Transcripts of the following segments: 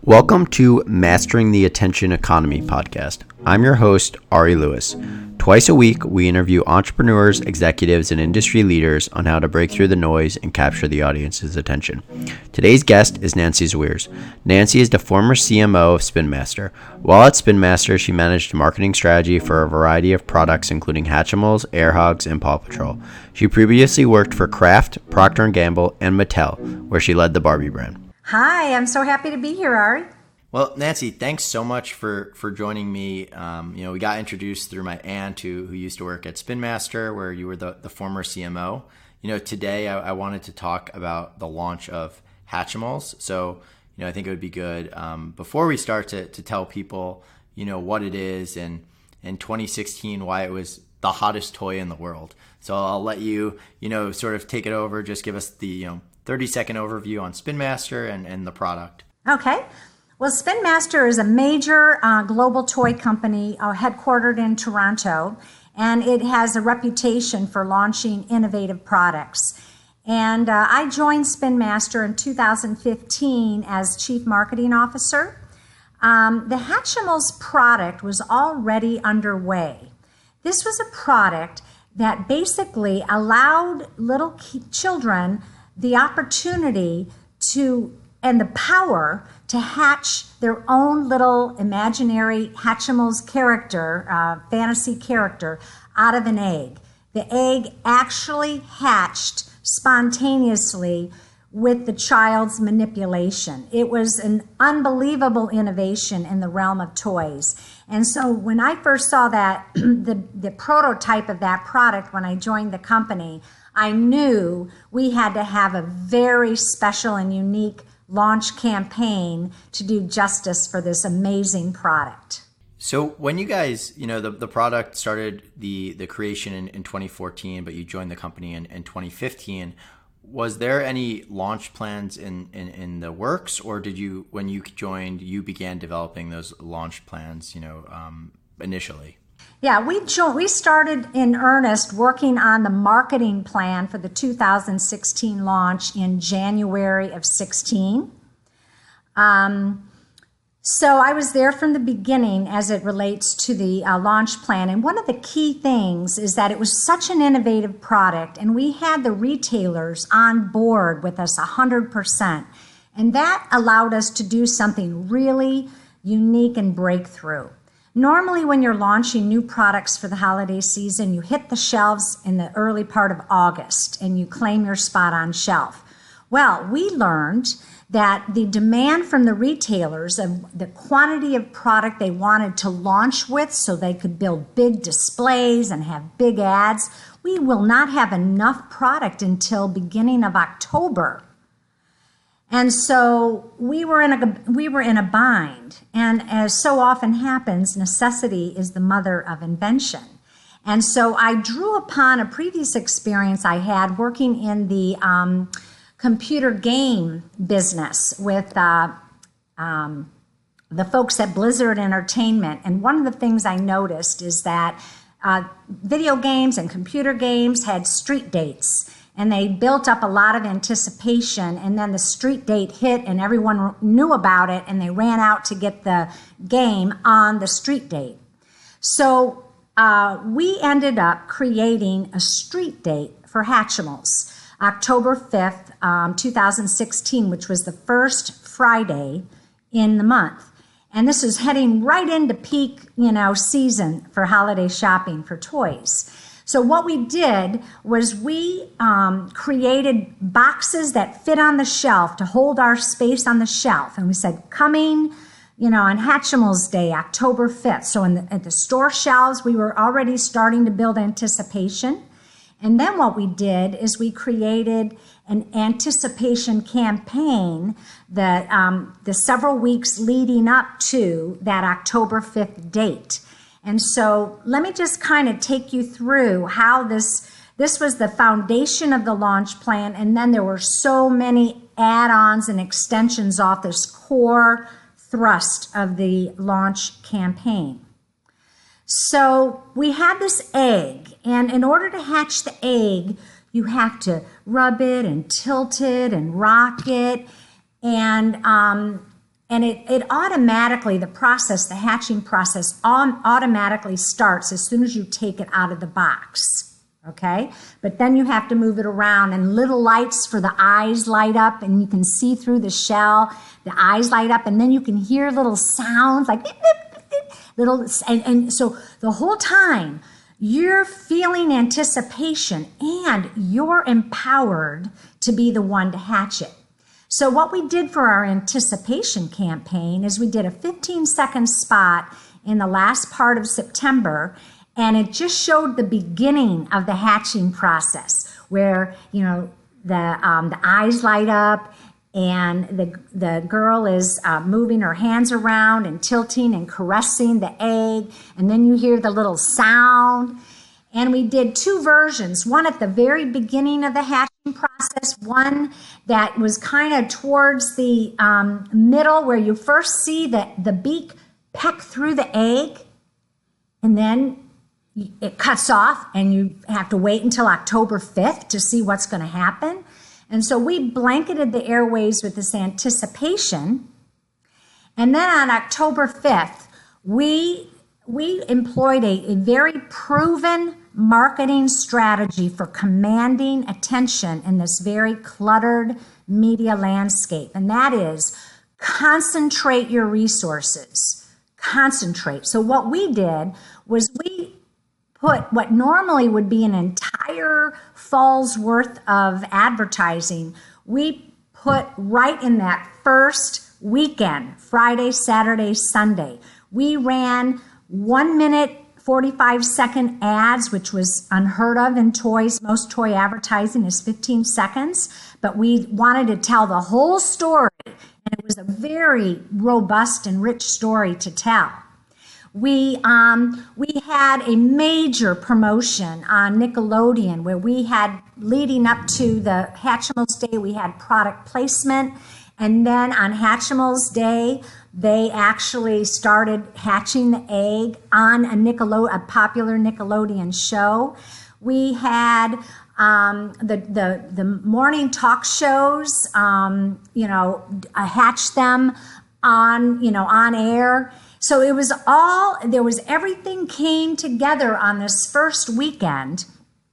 Welcome to Mastering the Attention Economy podcast. I'm your host, Ari Lewis. Twice a week, we interview entrepreneurs, executives, and industry leaders on how to break through the noise and capture the audience's attention. Today's guest is Nancy Zwiers. Nancy is the former CMO of Spin Master. While at Spin Master, she managed marketing strategy for a variety of products, including Hatchimals, Air Hogs, and Paw Patrol. She previously worked for Kraft, Procter & Gamble, and Mattel, where she led the Barbie brand. Hi, I'm so happy to be here, Ari. Well, Nancy, thanks so much for joining me. We got introduced through my aunt who used to work at Spin Master, where you were the former CMO. Today I wanted to talk about the launch of Hatchimals. So, I think it would be good before we start to tell people, what it is and in 2016 why it was the hottest toy in the world. So I'll let you, sort of take it over. Just give us the 30-second overview on Spin Master and the product. Okay. Well, Spin Master is a major global toy company headquartered in Toronto, and it has a reputation for launching innovative products. And I joined Spin Master in 2015 as Chief Marketing Officer. The Hatchimals product was already underway. This was a product that basically allowed little children the opportunity to and the power to hatch their own little imaginary Hatchimals character, fantasy character, out of an egg. The egg actually hatched spontaneously with the child's manipulation. It was an unbelievable innovation in the realm of toys. And so when I first saw that, the prototype of that product when I joined the company, I knew we had to have a very special and unique launch campaign to do justice for this amazing product. So when you guys, the product started the creation in 2014, but you joined the company in 2015, was there any launch plans in the works, or did you, when you joined, you began developing those launch plans, initially? Yeah, we started in earnest working on the marketing plan for the 2016 launch in January of 16. So I was there from the beginning as it relates to the launch plan. And one of the key things is that it was such an innovative product, and we had the retailers on board with us 100%. And that allowed us to do something really unique and breakthrough. Normally, when you're launching new products for the holiday season, you hit the shelves in the early part of August and you claim your spot on shelf. Well, we learned that the demand from the retailers of the quantity of product they wanted to launch with so they could build big displays and have big ads, we will not have enough product until beginning of October. And so we were in a bind, and as so often happens, necessity is the mother of invention. And so I drew upon a previous experience I had working in the computer game business with the folks at Blizzard Entertainment. And one of the things I noticed is that video games and computer games had street dates. And they built up a lot of anticipation, and then the street date hit and everyone knew about it, and they ran out to get the game on the street date. So we ended up creating a street date for Hatchimals, October 5th, 2016, which was the first Friday in the month. And this is heading right into peak, season for holiday shopping for toys. So what we did was we created boxes that fit on the shelf to hold our space on the shelf. And we said, coming, on Hatchimals Day, October 5th. So at the store shelves, we were already starting to build anticipation. And then what we did is we created an anticipation campaign that the several weeks leading up to that October 5th date. And so let me just kind of take you through how this was the foundation of the launch plan, and then there were so many add-ons and extensions off this core thrust of the launch campaign. So we had this egg, and in order to hatch the egg, you have to rub it and tilt it and rock it, and And it automatically, the hatching process automatically starts as soon as you take it out of the box, okay? But then you have to move it around, and little lights for the eyes light up, and you can see through the shell, the eyes light up, and then you can hear little sounds like beep, beep, beep, beep, little, and so the whole time you're feeling anticipation and you're empowered to be the one to hatch it. So what we did for our anticipation campaign is we did a 15-second spot in the last part of September, and it just showed the beginning of the hatching process where, you know, the eyes light up and the girl is moving her hands around and tilting and caressing the egg, and then you hear the little sound. And we did two versions, one at the very beginning of the hatching process, one that was kind of towards the middle where you first see the beak peck through the egg, and then it cuts off and you have to wait until October 5th to see what's going to happen. And so we blanketed the airways with this anticipation. And then on October 5th, we employed a very proven marketing strategy for commanding attention in this very cluttered media landscape. And that is concentrate your resources. Concentrate. So what we did was we put what normally would be an entire fall's worth of advertising, we put right in that first weekend, Friday, Saturday, Sunday. We ran 1 minute, 45-second ads, which was unheard of in toys. Most toy advertising is 15 seconds, but we wanted to tell the whole story, and it was a very robust and rich story to tell. We had a major promotion on Nickelodeon where we had, leading up to the Hatchimals Day, we had product placement. And then on Hatchimals Day, they actually started hatching the egg on a popular Nickelodeon show. We had the morning talk shows, hatch them on air. So it was everything came together on this first weekend.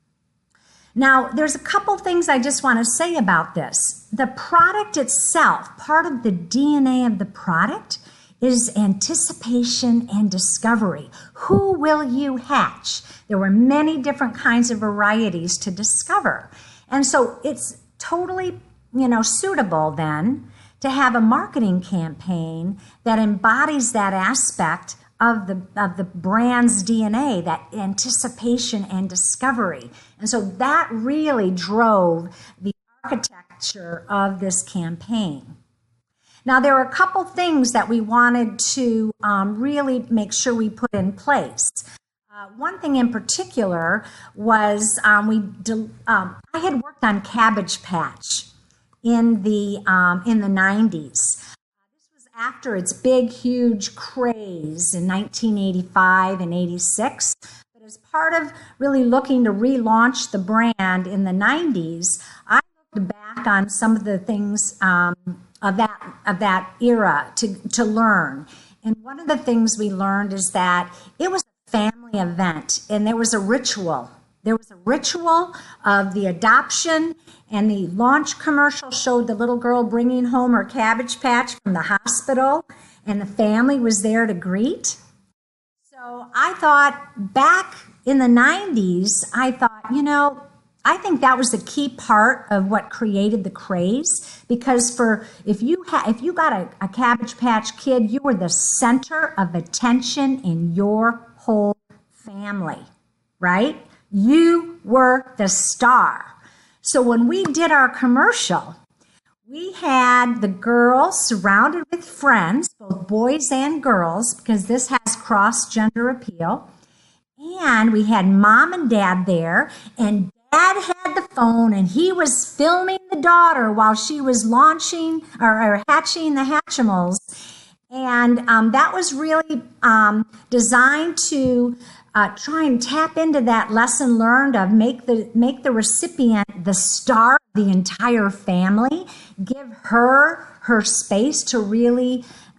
Now, there's a couple things I just want to say about this. The product itself, part of the DNA of the product is anticipation and discovery. Who will you hatch? There were many different kinds of varieties to discover. And so it's totally, suitable then to have a marketing campaign that embodies that aspect of the brand's DNA, that anticipation and discovery. And so that really drove the architecture of this campaign. Now, there were a couple things that we wanted to really make sure we put in place. One thing in particular was I had worked on Cabbage Patch in the 90s. After its big, huge craze in 1985 and 86. But as part of really looking to relaunch the brand in the 90s, I looked back on some of the things of that era to learn. And one of the things we learned is that it was a family event, and there was a ritual. There was a ritual of the adoption, and the launch commercial showed the little girl bringing home her Cabbage Patch from the hospital, and the family was there to greet. So I thought, back in the 90s, I I think that was the key part of what created the craze, because if you got a Cabbage Patch Kid, you were the center of attention in your whole family, right? You were the star. So when we did our commercial, we had the girl surrounded with friends, both boys and girls, because this has cross-gender appeal. And we had mom and dad there, and dad had the phone, and he was filming the daughter while she was launching or hatching the Hatchimals. And that was really designed to try and tap into that lesson learned of make the recipient the star of the entire family, give her space to really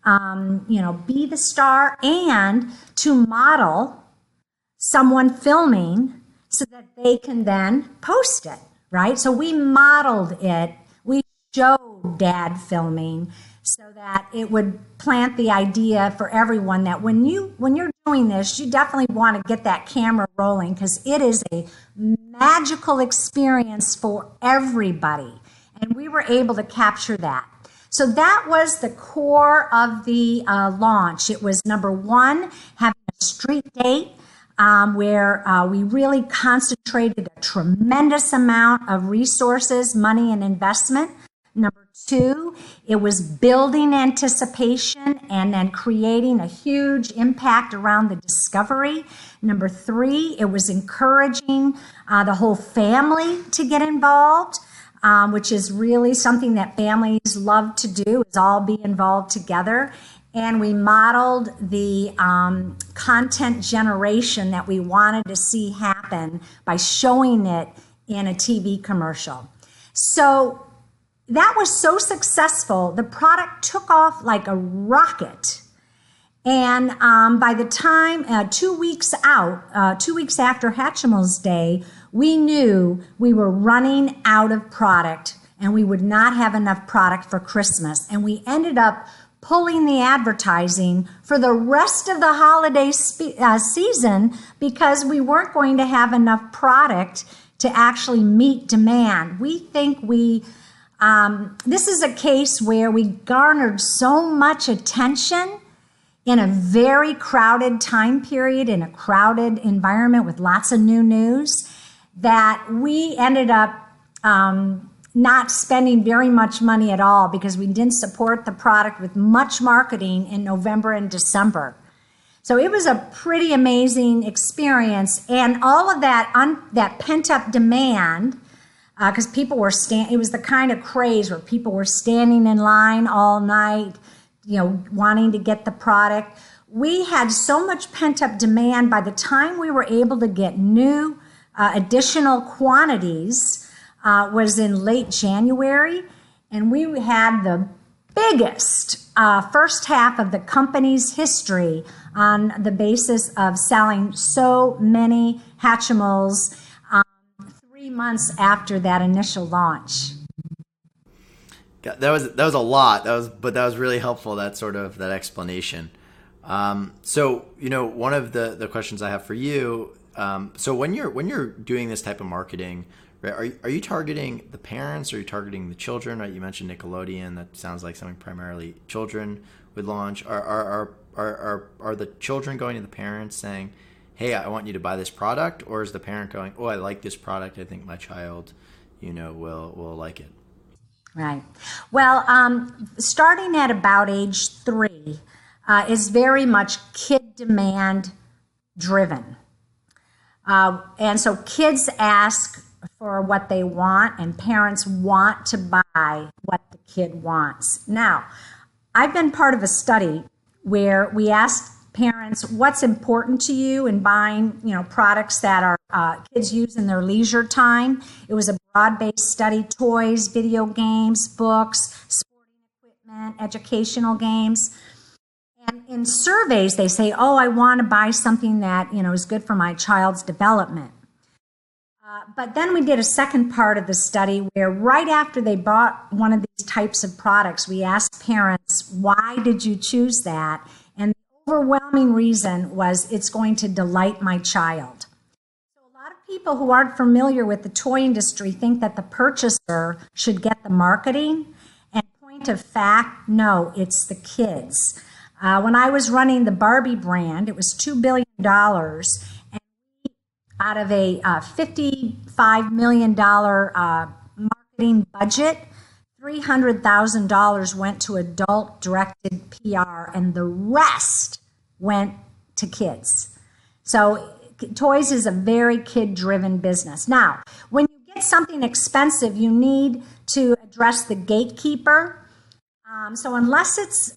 be the star, and to model someone filming so that they can then post it, right? So we modeled it. We showed Dad filming so that it would plant the idea for everyone that when you're doing this, you definitely want to get that camera rolling, because it is a magical experience for everybody. And we were able to capture that. So that was the core of the launch. It was, number one, having a street date where we really concentrated a tremendous amount of resources, money, and investment. Number two, it was building anticipation and then creating a huge impact around the discovery. Number three, it was encouraging the whole family to get involved, which is really something that families love to do, is all be involved together. And we modeled the content generation that we wanted to see happen by showing it in a TV commercial. So that was so successful, the product took off like a rocket. And by the time, 2 weeks out, 2 weeks after Hatchimals Day, we knew we were running out of product and we would not have enough product for Christmas. And we ended up pulling the advertising for the rest of the holiday season because we weren't going to have enough product to actually meet demand. We think this is a case where we garnered so much attention in a very crowded time period, in a crowded environment with lots of new news, that we ended up not spending very much money at all because we didn't support the product with much marketing in November and December. So it was a pretty amazing experience, and all of that that pent-up demand, because people were it was the kind of craze where people were standing in line all night, wanting to get the product. We had so much pent-up demand. By the time we were able to get new additional quantities, was in late January, and we had the biggest first half of the company's history on the basis of selling so many Hatchimals 3 months after that initial launch. That was a lot. But that was really helpful. That explanation. So one of the questions I have for you. So when you're doing this type of marketing, right, are you targeting the parents? Or are you targeting the children? Right, you mentioned Nickelodeon. That sounds like something primarily children would launch. Are the children going to the parents saying, "Hey, I want you to buy this product," or is the parent going, "Oh, I like this product. I think my child, will like it"? Right. Well, starting at about age 3 is very much kid demand driven. And so kids ask for what they want, and parents want to buy what the kid wants. Now, I've been part of a study where we asked parents, what's important to you in buying, products that our kids use in their leisure time. It was a broad-based study: toys, video games, books, sporting equipment, educational games. And in surveys, they say, oh, I want to buy something that, is good for my child's development. But then we did a second part of the study where right after they bought one of these types of products, we asked parents, why did you choose that? And the overwhelming reason was, it's going to delight my child. So a lot of people who aren't familiar with the toy industry think that the purchaser should get the marketing. And point of fact, no, it's the kids. When I was running the Barbie brand, it was $2 billion. Out of a $55 million marketing budget, $300,000 went to adult-directed PR, and the rest went to kids. So toys is a very kid-driven business. Now, when you get something expensive, you need to address the gatekeeper. So unless it's,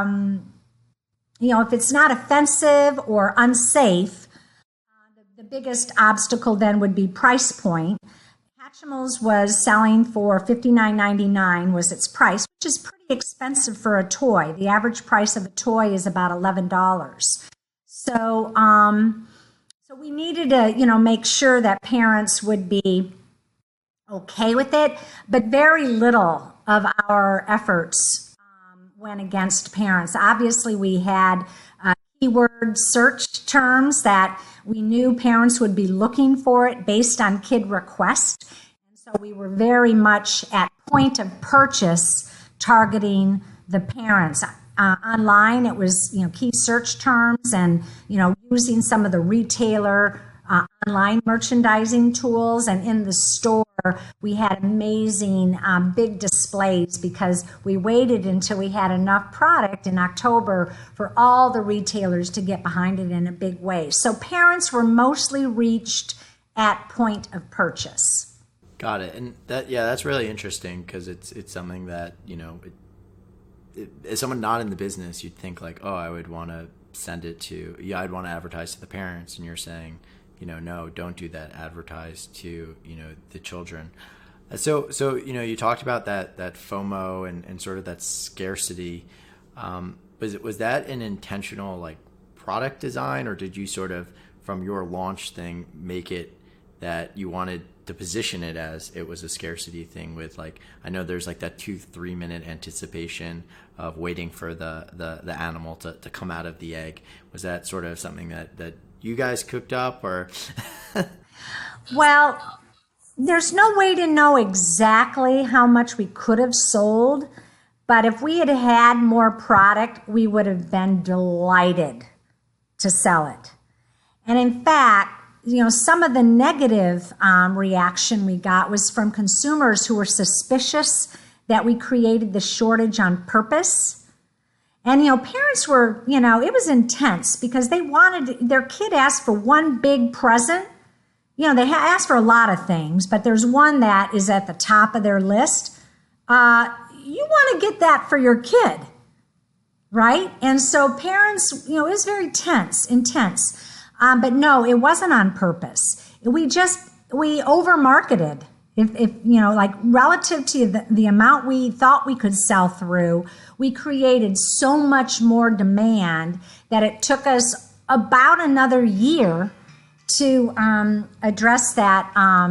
if it's not offensive or unsafe, the biggest obstacle then would be price point. Hatchimals was selling for $59.99 was its price, which is pretty expensive for a toy. The average price of a toy is about $11. So, so we needed to, make sure that parents would be okay with it, but very little of our efforts went against parents. Obviously, we had keyword search terms that we knew parents would be looking for it based on kid request. And so we were very much at point of purchase targeting the parents. Online, it was, key search terms and, using some of the retailer online merchandising tools. And in the store, we had amazing big displays because we waited until we had enough product in October for all the retailers to get behind it in a big way. So parents were mostly reached at point of purchase. Got it. And that's really interesting because it's something that, as someone not in the business, you'd think like, oh, I would want to send it to, I'd want to advertise to the parents. And you're saying, no, don't do that. Advertise to, the children. So, you talked about that FOMO and sort of that scarcity. Was that an intentional like product design, or did you sort of, from your launch thing, make it that you wanted to position it as it was a scarcity thing with like, I know there's like that 2-3 minute anticipation of waiting for the animal to come out of the egg. Was that sort of something that you guys cooked up, or? Well, there's no way to know exactly how much we could have sold, but if we had had more product, we would have been delighted to sell it. And in fact, some of the negative reaction we got was from consumers who were suspicious that we created the shortage on purpose. And, parents were, it was intense because they wanted, their kid asked for one big present. They asked for a lot of things, but there's one that is at the top of their list. You want to get that for your kid, right? And so parents, it was very intense. But no, it wasn't on purpose. We over-marketed. If like relative to the amount we thought we could sell through, we created so much more demand that it took us about another year to address that,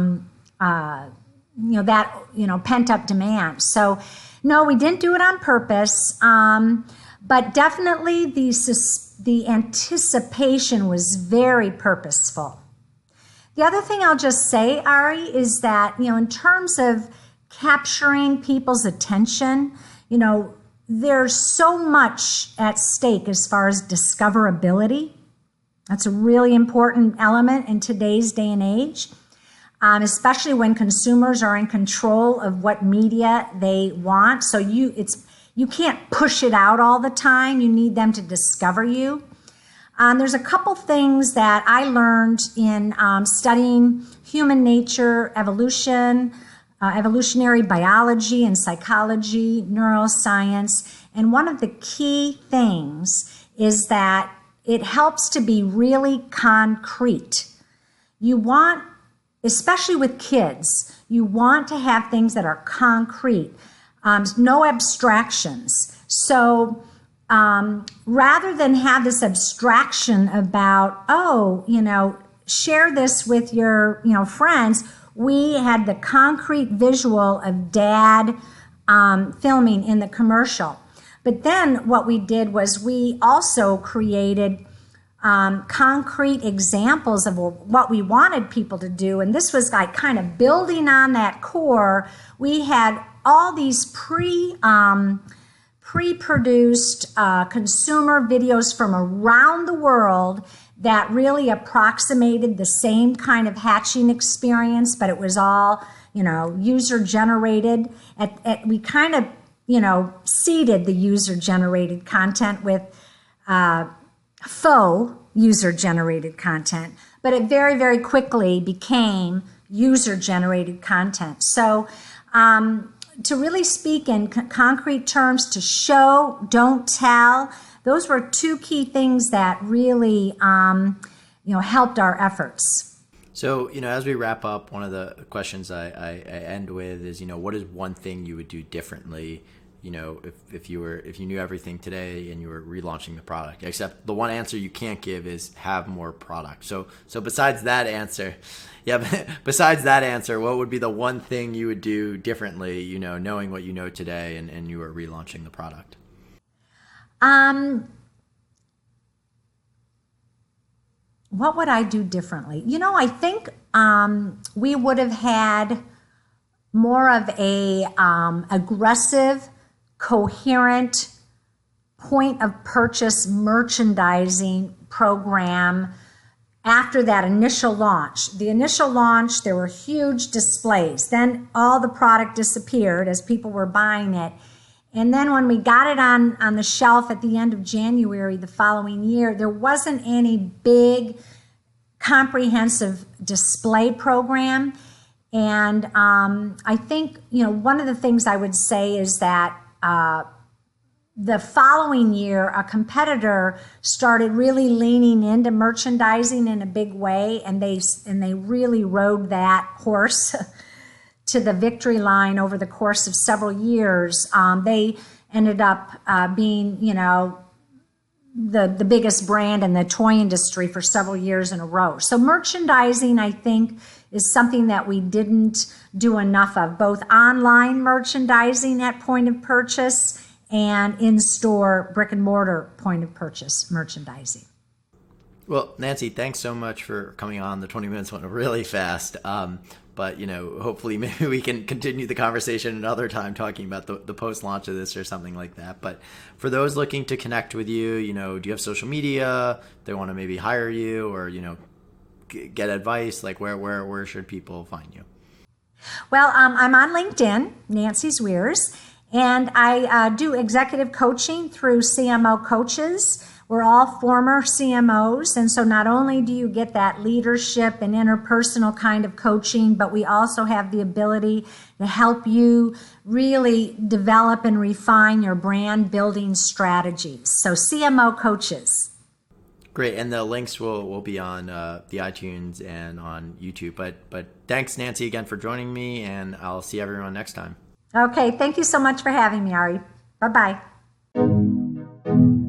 pent up demand. So no, we didn't do it on purpose. But definitely the anticipation was very purposeful. The other thing I'll just say, Ari, is that, in terms of capturing people's attention, there's so much at stake as far as discoverability. That's a really important element in today's day and age, especially when consumers are in control of what media they want. So you can't push it out all the time. You need them to discover you. There's a couple things that I learned in studying human nature, evolution, evolutionary biology and psychology, neuroscience. And one of the key things is that it helps to be really concrete. You want, especially with kids, you want to have things that are concrete. No abstractions. So rather than have this abstraction about, share this with your, friends, we had the concrete visual of dad filming in the commercial. But then what we did was we also created concrete examples of what we wanted people to do. And this was like kind of building on that core. We had all these pre-produced consumer videos from around the world that really approximated the same kind of hatching experience, but it was all, user-generated. We kind of, seeded the user-generated content with faux user-generated content, but it very, very quickly became user-generated content. So to really speak in concrete terms, to show, don't tell, those were two key things that really, helped our efforts. So, as we wrap up, one of the questions I end with is, what is one thing you would do differently, if you knew everything today and you were relaunching the product, except the one answer you can't give is have more product. So besides that answer, what would be the one thing you would do differently, knowing what you know today and you were relaunching the product? What would I do differently? I think we would have had more of a aggressive, coherent point of purchase merchandising program after that initial launch. The initial launch, there were huge displays. Then all the product disappeared as people were buying it. And then when we got it on the shelf at the end of January the following year, there wasn't any big comprehensive display program. And I think, one of the things I would say is that the following year, a competitor started really leaning into merchandising in a big way, and they really rode that horse to the victory line over the course of several years. They ended up being, the biggest brand in the toy industry for several years in a row. So merchandising, I think, is something that we didn't do enough of, both online merchandising at point of purchase and in-store brick and mortar point of purchase merchandising. Well, Nancy, thanks so much for coming on. The 20 minutes went really fast. But, hopefully maybe we can continue the conversation another time talking about the post-launch of this or something like that. But for those looking to connect with you, do you have social media? They want to maybe hire you or, get advice? Like where should people find you? Well, I'm on LinkedIn, Nancy Zwiers, and I do executive coaching through CMO Coaches. We're all former CMOs, and so not only do you get that leadership and interpersonal kind of coaching, but we also have the ability to help you really develop and refine your brand building strategies. So CMO Coaches. Great, and the links will be on the iTunes and on YouTube. But thanks, Nancy, again for joining me, and I'll see everyone next time. Okay, thank you so much for having me, Ari. Bye-bye.